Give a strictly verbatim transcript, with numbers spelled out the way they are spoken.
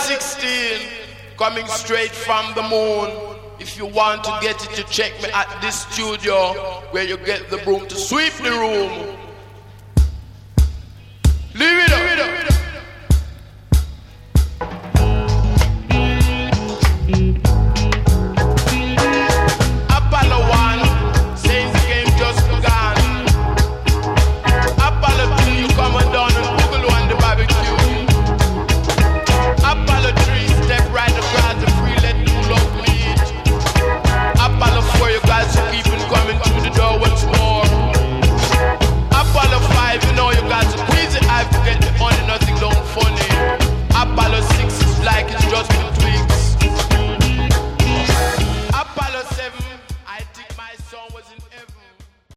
sixteen, coming straight from the moon. If you want to get it, you check me at this studio where you get the broom to sweep the room. Leave it